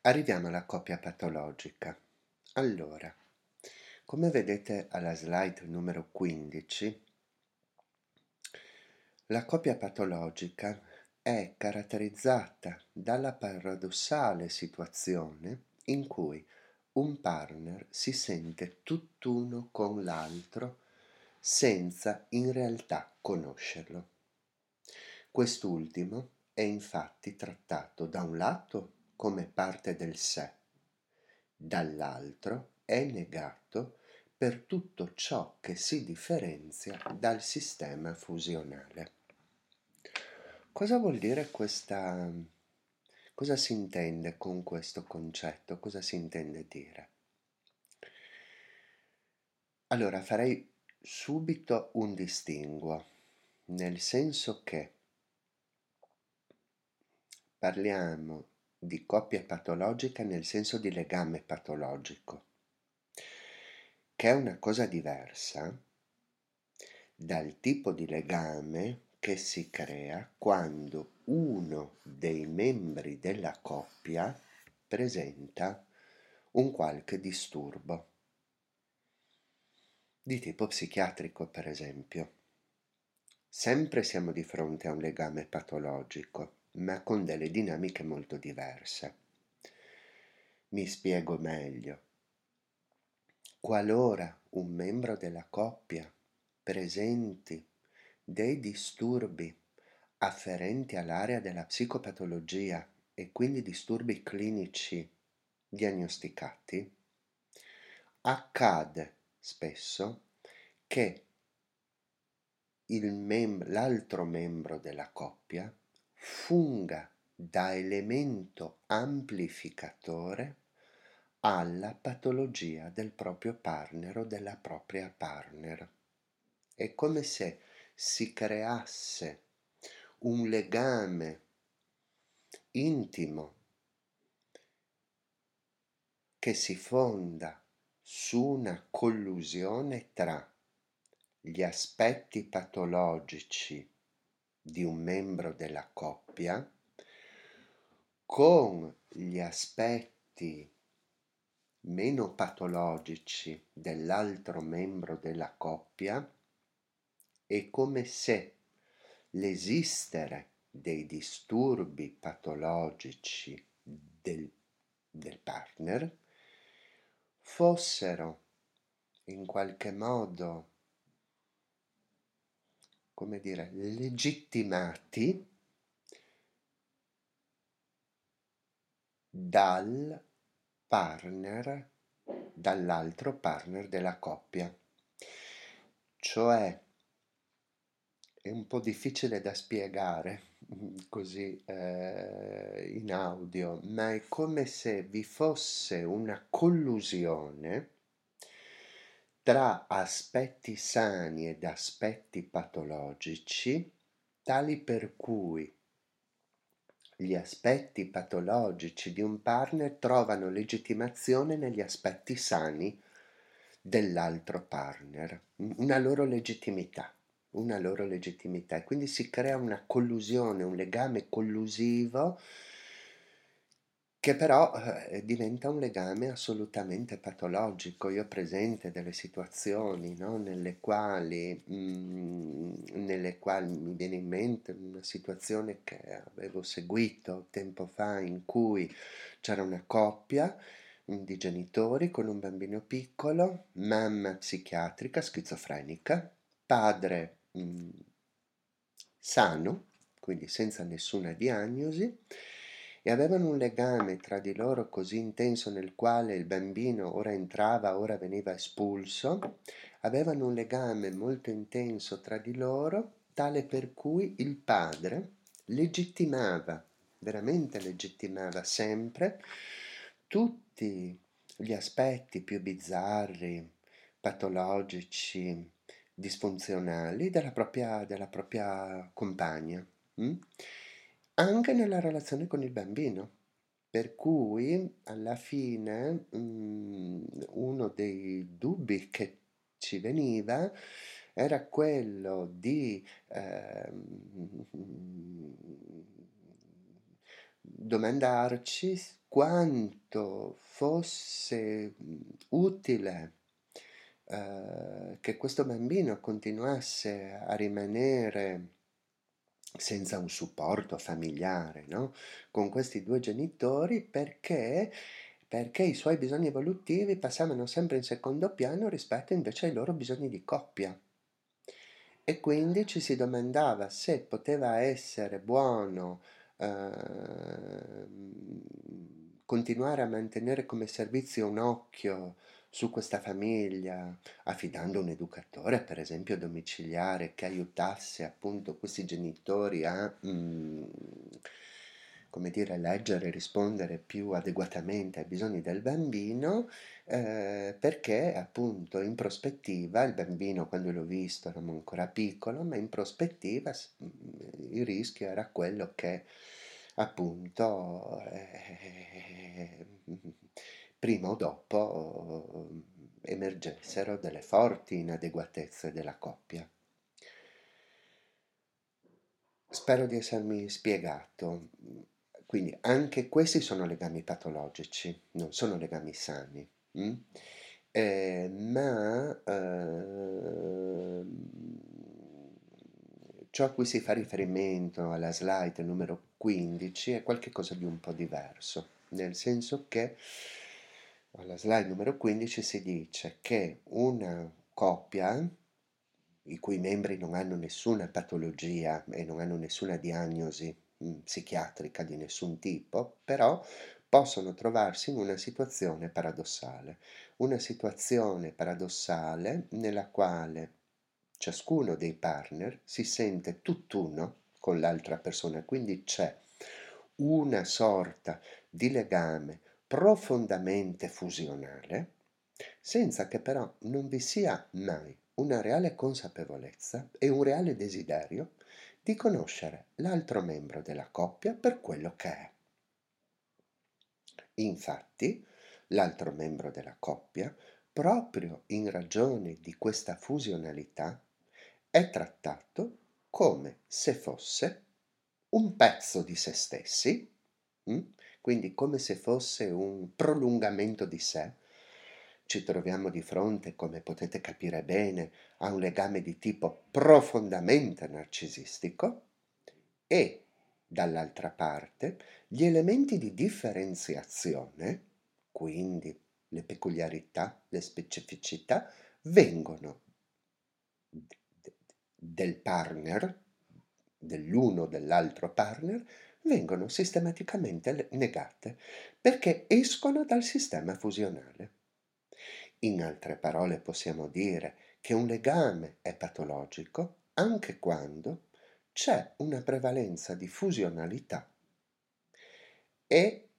Arriviamo alla coppia patologica. Allora, come vedete alla slide numero 15, la coppia patologica è caratterizzata dalla paradossale situazione in cui un partner si sente tutt'uno con l'altro senza in realtà conoscerlo. Quest'ultimo è infatti trattato da un lato come parte del sé, dall'altro è negato per tutto ciò che si differenzia dal sistema fusionale. Cosa vuol dire questa? Cosa si intende con questo concetto? Cosa si intende dire? Allora, farei subito un distinguo, nel senso che parliamo di coppia patologica nel senso di legame patologico, che è una cosa diversa dal tipo di legame che si crea quando uno dei membri della coppia presenta un qualche disturbo di tipo psichiatrico, per esempio. Sempre siamo di fronte a un legame patologico, ma con delle dinamiche molto diverse. Mi spiego meglio. Qualora un membro della coppia presenti dei disturbi afferenti all'area della psicopatologia e quindi disturbi clinici diagnosticati, accade spesso che l'altro membro della coppia funga da elemento amplificatore alla patologia del proprio partner o della propria partner. È come se si creasse un legame intimo che si fonda su una collusione tra gli aspetti patologici di un membro della coppia con gli aspetti meno patologici dell'altro membro della coppia. È come se l'esistere dei disturbi patologici del partner fossero in qualche modo, come dire, legittimati dal partner, dall'altro partner della coppia. Cioè, è un po' difficile da spiegare così in audio, ma è come se vi fosse una collusione tra aspetti sani ed aspetti patologici, tali per cui gli aspetti patologici di un partner trovano legittimazione negli aspetti sani dell'altro partner, una loro legittimità, e quindi si crea una collusione, un legame collusivo che però diventa un legame assolutamente patologico. Io ho presente delle situazioni, no, nelle quali mi viene in mente una situazione che avevo seguito tempo fa, in cui c'era una coppia di genitori con un bambino piccolo, mamma psichiatrica, schizofrenica, padre sano, quindi senza nessuna diagnosi, e avevano un legame tra di loro così intenso nel quale il bambino ora entrava, ora veniva espulso, avevano un legame molto intenso tra di loro, tale per cui il padre legittimava, veramente legittimava sempre tutti gli aspetti più bizzarri, patologici, disfunzionali della propria compagna, anche nella relazione con il bambino. Per cui alla fine uno dei dubbi che ci veniva era quello di domandarci quanto fosse utile che questo bambino continuasse a rimanere senza un supporto familiare, no? Con questi due genitori perché i suoi bisogni evolutivi passavano sempre in secondo piano rispetto invece ai loro bisogni di coppia. E quindi ci si domandava se poteva essere buono continuare a mantenere come servizio un occhio su questa famiglia, affidando un educatore, per esempio domiciliare, che aiutasse appunto questi genitori a, come dire, leggere e rispondere più adeguatamente ai bisogni del bambino, perché appunto in prospettiva, il bambino quando l'ho visto era ancora piccolo, ma in prospettiva il rischio era quello che appunto prima o dopo emergessero delle forti inadeguatezze della coppia. Spero di essermi spiegato. Quindi anche questi sono legami patologici, non sono legami sani. Mm? Ma ciò a cui si fa riferimento alla slide numero 15 è qualcosa di un po' diverso, nel senso che alla slide numero 15 si dice che una coppia i cui membri non hanno nessuna patologia e non hanno nessuna diagnosi psichiatrica di nessun tipo, però possono trovarsi in una situazione paradossale nella quale ciascuno dei partner si sente tutt'uno con l'altra persona, quindi c'è una sorta di legame profondamente fusionale, senza che però non vi sia mai una reale consapevolezza e un reale desiderio di conoscere l'altro membro della coppia per quello che è. Infatti, l'altro membro della coppia, proprio in ragione di questa fusionalità, è trattato come se fosse un pezzo di se stessi, quindi come se fosse un prolungamento di sé. Ci troviamo di fronte, come potete capire bene, a un legame di tipo profondamente narcisistico e, dall'altra parte, gli elementi di differenziazione, quindi le peculiarità, le specificità, vengono del partner, dell'uno o dell'altro partner, vengono sistematicamente negate perché escono dal sistema fusionale. In altre parole possiamo dire che un legame è patologico anche quando c'è una prevalenza di fusionalità e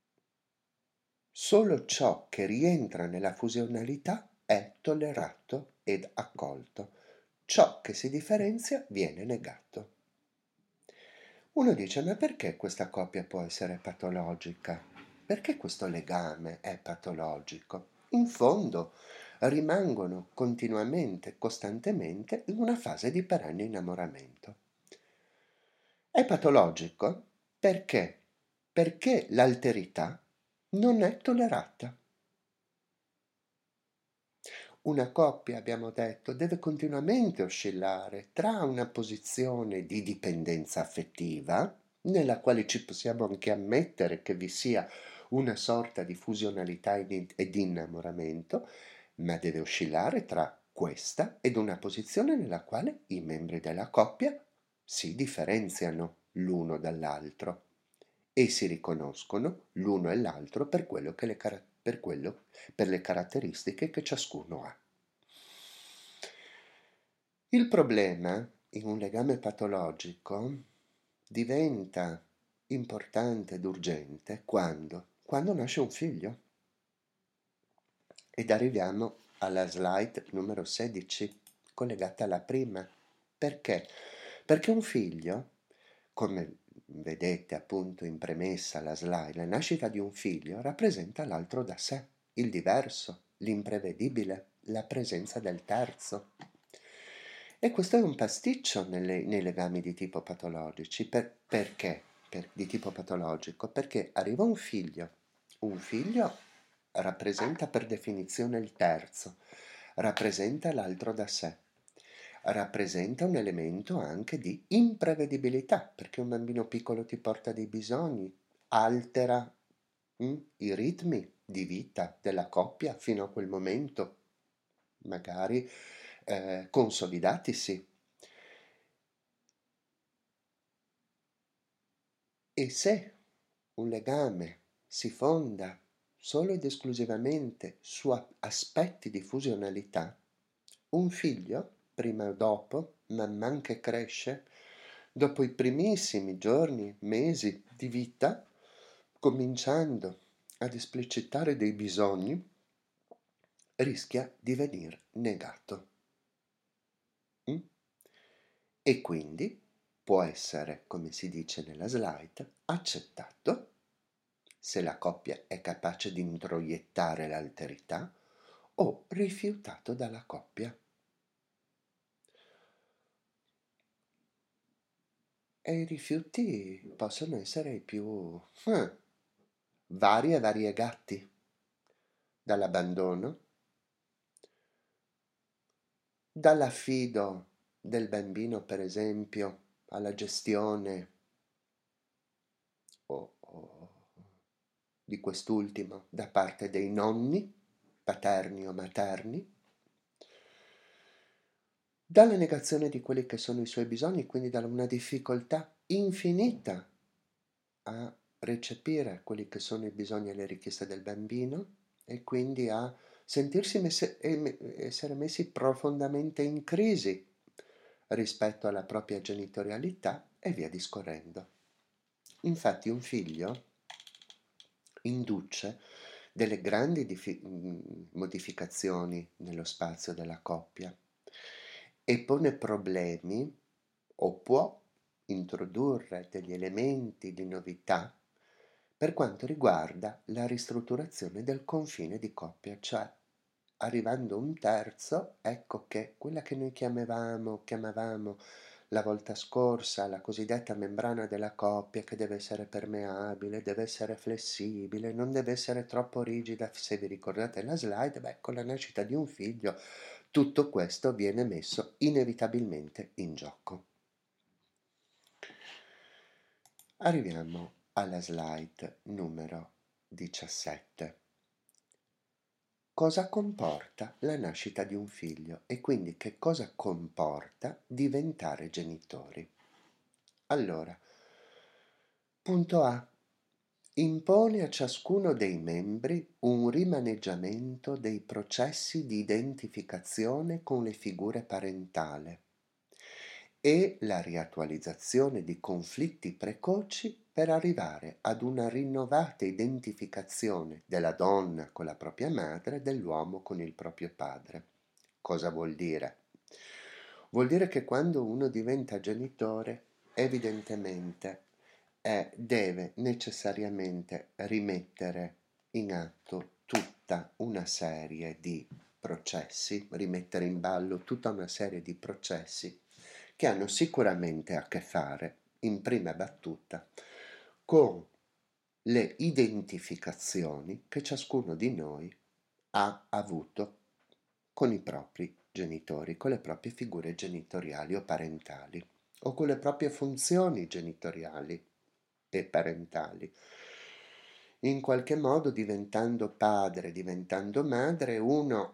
solo ciò che rientra nella fusionalità è tollerato ed accolto. Ciò che si differenzia viene negato. Uno dice, ma perché questa coppia può essere patologica? Perché questo legame è patologico? In fondo rimangono continuamente, costantemente in una fase di perenne innamoramento. È patologico perché? Perché l'alterità non è tollerata. Una coppia, abbiamo detto, deve continuamente oscillare tra una posizione di dipendenza affettiva, nella quale ci possiamo anche ammettere che vi sia una sorta di fusionalità e di innamoramento, ma deve oscillare tra questa ed una posizione nella quale i membri della coppia si differenziano l'uno dall'altro e si riconoscono l'uno e l'altro per quello che per le caratteristiche che ciascuno ha. Il problema in un legame patologico diventa importante ed urgente quando nasce un figlio. Ed arriviamo alla slide numero 16, collegata alla prima. Perché? Perché un figlio, come vedete appunto in premessa alla slide, la nascita di un figlio rappresenta l'altro da sé, il diverso, l'imprevedibile, la presenza del terzo. E questo è un pasticcio nei legami di tipo patologici. Perché? di tipo patologico? Perché arriva un figlio rappresenta per definizione il terzo, rappresenta l'altro da sé, rappresenta un elemento anche di imprevedibilità, perché un bambino piccolo ti porta dei bisogni, altera i ritmi di vita della coppia fino a quel momento, magari consolidatisi. E se un legame si fonda solo ed esclusivamente su aspetti di fusionalità, un figlio, prima o dopo, man man che cresce, dopo i primissimi giorni, mesi di vita, cominciando ad esplicitare dei bisogni, rischia di venir negato. E quindi può essere, come si dice nella slide, accettato se la coppia è capace di introiettare l'alterità o rifiutato dalla coppia. E i rifiuti possono essere i più vari e variegati, dall'abbandono, dall'affido del bambino, per esempio, alla gestione o di quest'ultimo da parte dei nonni, paterni o materni, dalla negazione di quelli che sono i suoi bisogni, quindi da una difficoltà infinita a recepire quelli che sono i bisogni e le richieste del bambino e quindi a sentirsi essere messi profondamente in crisi rispetto alla propria genitorialità e via discorrendo. Infatti un figlio induce delle grandi modificazioni nello spazio della coppia e pone problemi o può introdurre degli elementi di novità per quanto riguarda la ristrutturazione del confine di coppia, cioè arrivando un terzo, ecco che quella che noi chiamavamo la volta scorsa la cosiddetta membrana della coppia, che deve essere permeabile, deve essere flessibile, non deve essere troppo rigida, se vi ricordate la slide, beh, con la nascita di un figlio tutto questo viene messo inevitabilmente in gioco. Arriviamo alla slide numero 17. Cosa comporta la nascita di un figlio e quindi che cosa comporta diventare genitori? Allora, punto A. Impone a ciascuno dei membri un rimaneggiamento dei processi di identificazione con le figure parentali e la riattualizzazione di conflitti precoci per arrivare ad una rinnovata identificazione della donna con la propria madre e dell'uomo con il proprio padre. Cosa vuol dire? Vuol dire che quando uno diventa genitore, evidentemente deve necessariamente rimettere in atto tutta una serie di processi, rimettere in ballo tutta una serie di processi che hanno sicuramente a che fare, in prima battuta, con le identificazioni che ciascuno di noi ha avuto con i propri genitori, con le proprie figure genitoriali o parentali, o con le proprie funzioni genitoriali e parentali. In qualche modo, diventando padre, diventando madre, uno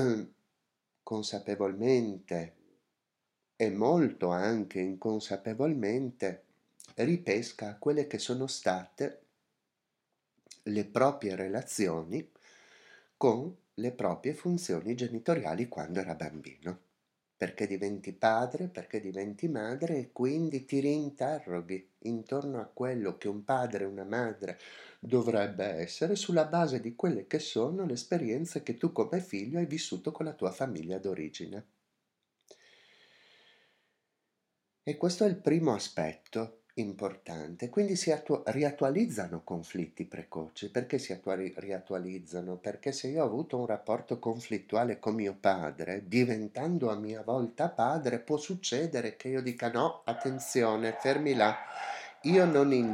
consapevolmente e molto anche inconsapevolmente ripesca quelle che sono state le proprie relazioni con le proprie funzioni genitoriali quando era bambino. Perché diventi padre, perché diventi madre e quindi ti rinterroghi intorno a quello che un padre e una madre dovrebbe essere sulla base di quelle che sono le esperienze che tu come figlio hai vissuto con la tua famiglia d'origine. E questo è il primo aspetto importante. Quindi si riattualizzano conflitti precoci. Perché si riattualizzano? Perché se io ho avuto un rapporto conflittuale con mio padre, diventando a mia volta padre, può succedere che io dica no, attenzione, fermi là, Io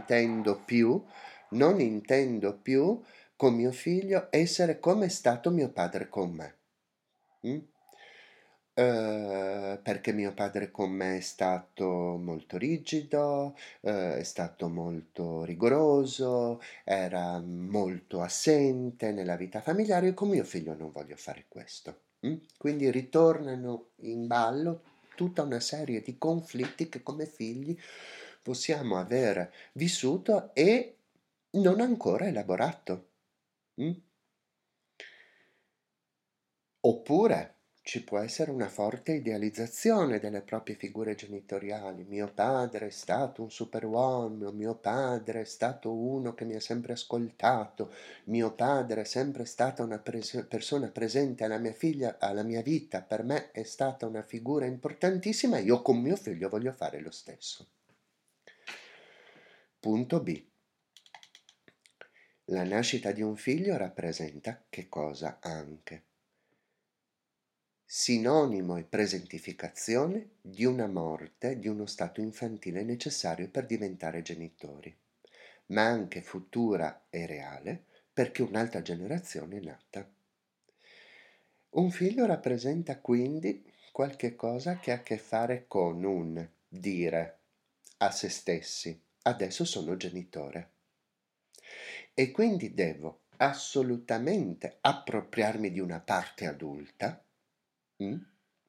non intendo più con mio figlio essere come è stato mio padre con me. Mm? Perché mio padre con me è stato molto rigido, è stato molto rigoroso, era molto assente nella vita familiare. Io con mio figlio non voglio fare questo. Quindi ritornano in ballo tutta una serie di conflitti che come figli possiamo aver vissuto e non ancora elaborato. Mm? Oppure ci può essere una forte idealizzazione delle proprie figure genitoriali. Mio padre è stato un superuomo, mio padre è stato uno che mi ha sempre ascoltato, mio padre è sempre stata una persona presente alla mia figlia, alla mia vita, per me è stata una figura importantissima e io con mio figlio voglio fare lo stesso. Punto B. La nascita di un figlio rappresenta che cosa anche? Sinonimo e presentificazione di una morte di uno stato infantile necessario per diventare genitori, ma anche futura e reale perché un'altra generazione è nata. Un figlio rappresenta quindi qualche cosa che ha a che fare con un dire a se stessi: adesso sono genitore e quindi devo assolutamente appropriarmi di una parte adulta, mm,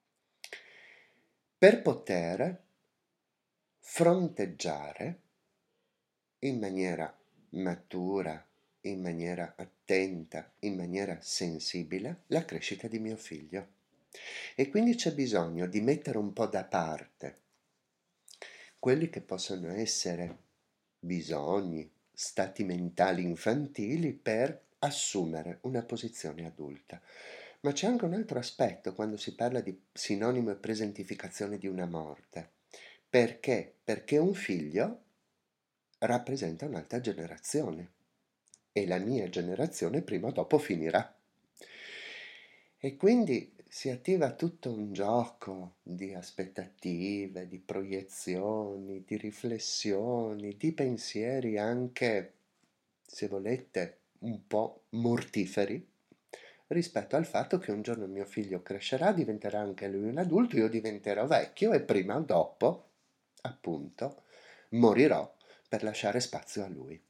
per poter fronteggiare in maniera matura, in maniera attenta, in maniera sensibile la crescita di mio figlio. E quindi c'è bisogno di mettere un po' da parte quelli che possono essere bisogni, stati mentali infantili per assumere una posizione adulta. Ma c'è anche un altro aspetto quando si parla di sinonimo e presentificazione di una morte. Perché? Perché un figlio rappresenta un'altra generazione e la mia generazione prima o dopo finirà. E quindi si attiva tutto un gioco di aspettative, di proiezioni, di riflessioni, di pensieri anche, se volete, un po' mortiferi rispetto al fatto che un giorno mio figlio crescerà, diventerà anche lui un adulto, io diventerò vecchio e prima o dopo, appunto, morirò per lasciare spazio a lui.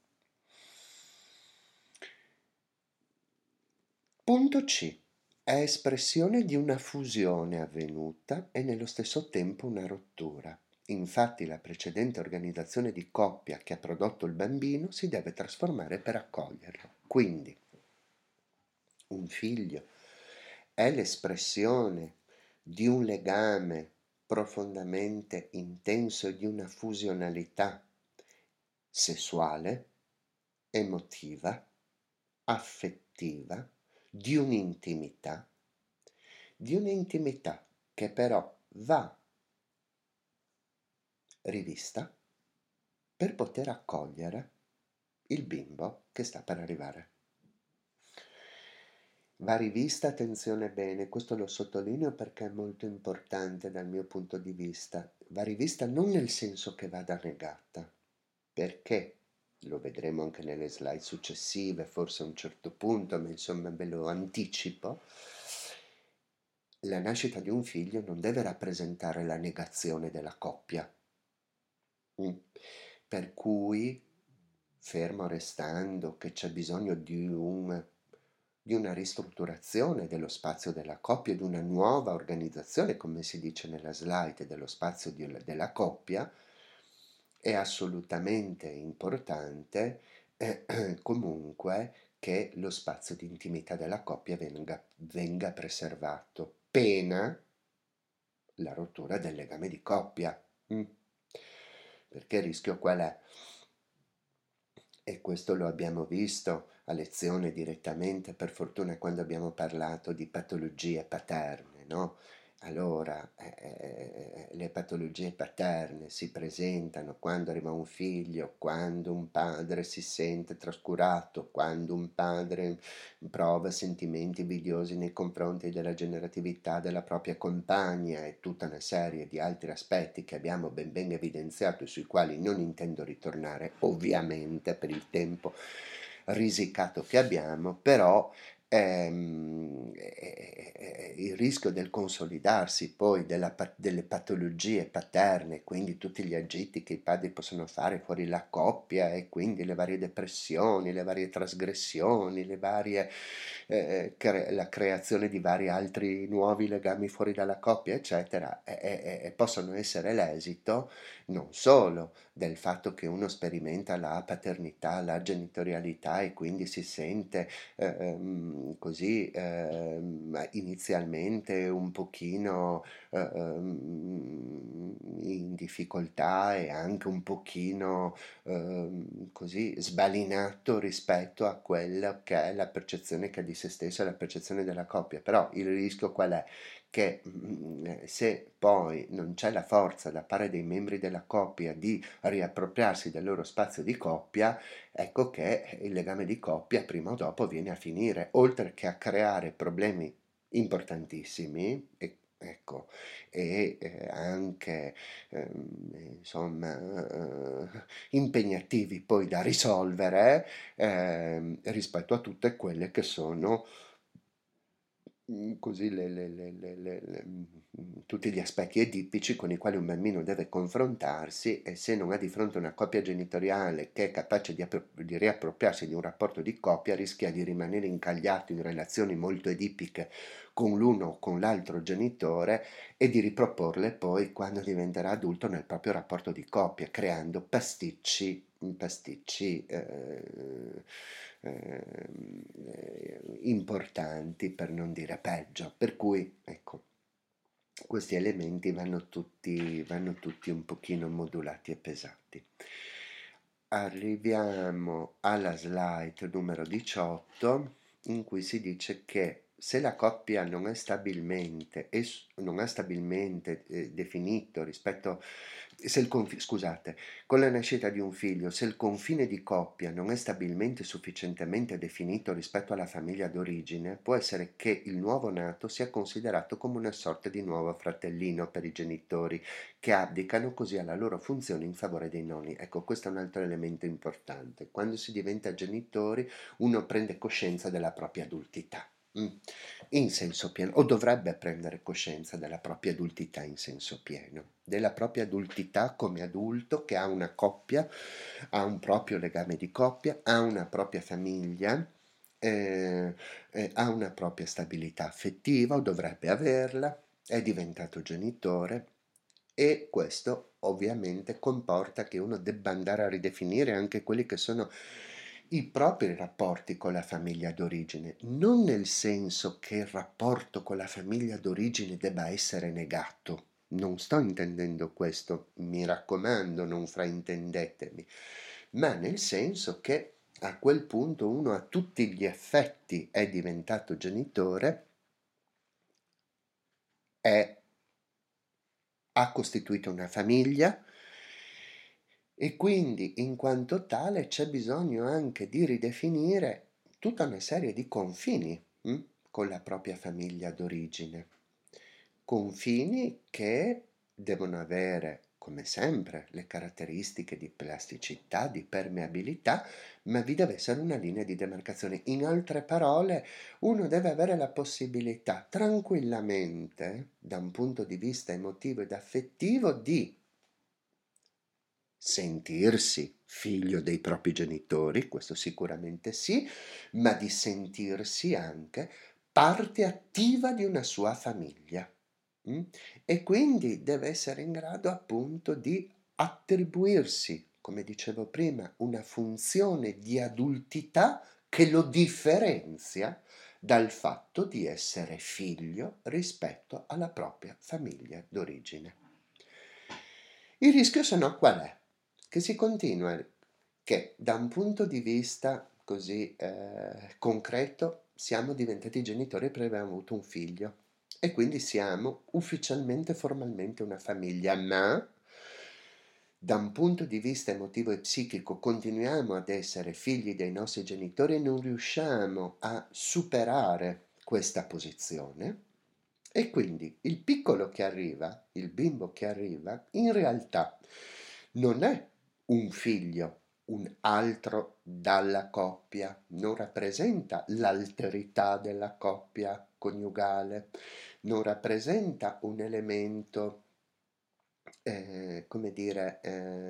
Punto C. È espressione di una fusione avvenuta e nello stesso tempo una rottura. Infatti la precedente organizzazione di coppia che ha prodotto il bambino si deve trasformare per accoglierlo. Quindi un figlio è l'espressione di un legame profondamente intenso e di una fusionalità sessuale, emotiva, affettiva, di un'intimità che però va rivista per poter accogliere il bimbo che sta per arrivare. Va rivista, attenzione bene, questo lo sottolineo perché è molto importante dal mio punto di vista. Va rivista non nel senso che vada negata, perché lo vedremo anche nelle slide successive, forse a un certo punto, ma insomma ve lo anticipo. La nascita di un figlio non deve rappresentare la negazione della coppia. Mm. Per cui, fermo restando che c'è bisogno di una ristrutturazione dello spazio della coppia, di una nuova organizzazione, come si dice nella slide, dello spazio della coppia, è assolutamente importante comunque che lo spazio di intimità della coppia venga preservato, pena la rottura del legame di coppia. Mm. Perché il rischio qual è? E questo lo abbiamo visto a lezione direttamente, per fortuna, quando abbiamo parlato di patologie paterne, no? Allora, le patologie paterne si presentano quando arriva un figlio, quando un padre si sente trascurato, quando un padre prova sentimenti invidiosi nei confronti della generatività della propria compagna e tutta una serie di altri aspetti che abbiamo ben evidenziato e sui quali non intendo ritornare, ovviamente per il tempo risicato che abbiamo, però il rischio del consolidarsi poi delle patologie paterne, quindi tutti gli agitti che i padri possono fare fuori la coppia e quindi le varie depressioni, le varie trasgressioni, le varie, la creazione di vari altri nuovi legami fuori dalla coppia, eccetera, possono essere l'esito non solo del fatto che uno sperimenta la paternità, la genitorialità e quindi si sente così inizialmente un pochino in difficoltà e anche un pochino così sbalinato rispetto a quella che è la percezione che ha di se stesso e la percezione della coppia. Però il rischio qual è? Che se poi non c'è la forza da parte dei membri della coppia di riappropriarsi del loro spazio di coppia, ecco che il legame di coppia prima o dopo viene a finire, oltre che a creare problemi importantissimi, ecco, e anche insomma impegnativi poi da risolvere rispetto a tutte quelle che sono così tutti gli aspetti edipici con i quali un bambino deve confrontarsi e se non ha di fronte una coppia genitoriale che è capace di riappropriarsi di un rapporto di coppia rischia di rimanere incagliato in relazioni molto edipiche con l'uno o con l'altro genitore e di riproporle poi quando diventerà adulto nel proprio rapporto di coppia, creando pasticci importanti, per non dire peggio. Per cui, ecco, questi elementi vanno tutti un pochino modulati e pesati. Arriviamo alla slide numero 18 in cui si dice che se la coppia non è stabilmente definito rispetto se scusate, con la nascita di un figlio, se il confine di coppia non è stabilmente sufficientemente definito rispetto alla famiglia d'origine, può essere che il nuovo nato sia considerato come una sorta di nuovo fratellino per i genitori, che abdicano così alla loro funzione in favore dei nonni. Ecco, questo è un altro elemento importante. Quando si diventa genitori, uno prende coscienza della propria adultità. In senso pieno, o dovrebbe prendere coscienza della propria adultità in senso pieno, della propria adultità come adulto che ha una coppia, ha un proprio legame di coppia, ha una propria famiglia, ha una propria stabilità affettiva o dovrebbe averla, è diventato genitore e questo ovviamente comporta che uno debba andare a ridefinire anche quelli che sono i propri rapporti con la famiglia d'origine, non nel senso che il rapporto con la famiglia d'origine debba essere negato. Non sto intendendo questo, mi raccomando, non fraintendetemi, ma nel senso che a quel punto uno a tutti gli effetti è diventato genitore, ha costituito una famiglia e quindi in quanto tale c'è bisogno anche di ridefinire tutta una serie di confini con la propria famiglia d'origine. Confini che devono avere, come sempre, le caratteristiche di plasticità, di permeabilità, ma vi deve essere una linea di demarcazione. In altre parole, uno deve avere la possibilità tranquillamente, da un punto di vista emotivo ed affettivo, di sentirsi figlio dei propri genitori, questo sicuramente sì, ma di sentirsi anche parte attiva di una sua famiglia. E quindi deve essere in grado appunto di attribuirsi, come dicevo prima, una funzione di adultità che lo differenzia dal fatto di essere figlio rispetto alla propria famiglia d'origine. Il rischio se no qual è? Che si continua, che da un punto di vista così concreto siamo diventati genitori perché abbiamo avuto un figlio. e quindi siamo ufficialmente, formalmente una famiglia, ma da un punto di vista emotivo e psichico continuiamo ad essere figli dei nostri genitori e non riusciamo a superare questa posizione. E quindi il piccolo che arriva, il bimbo che arriva, in realtà non è un figlio, un altro dalla coppia, non rappresenta l'alterità della coppia coniugale, non rappresenta un elemento, come dire,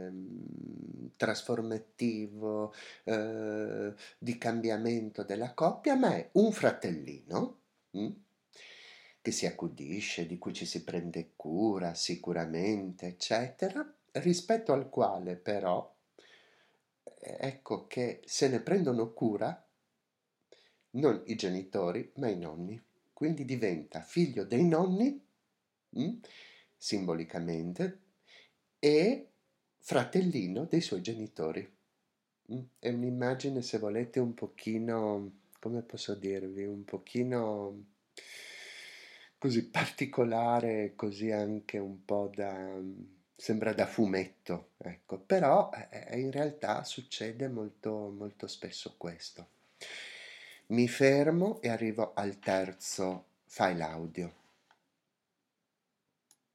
trasformativo, di cambiamento della coppia, ma è un fratellino, mm, che si accudisce, di cui ci si prende cura sicuramente, eccetera, rispetto al quale però, ecco che se ne prendono cura non i genitori, ma i nonni. Quindi diventa figlio dei nonni, mm, simbolicamente, e fratellino dei suoi genitori. È un'immagine, se volete, un pochino, come posso dirvi, un pochino così particolare, così anche un po' da, sembra da fumetto, ecco, però in realtà succede molto, molto spesso questo. Mi fermo e arrivo al terzo file audio.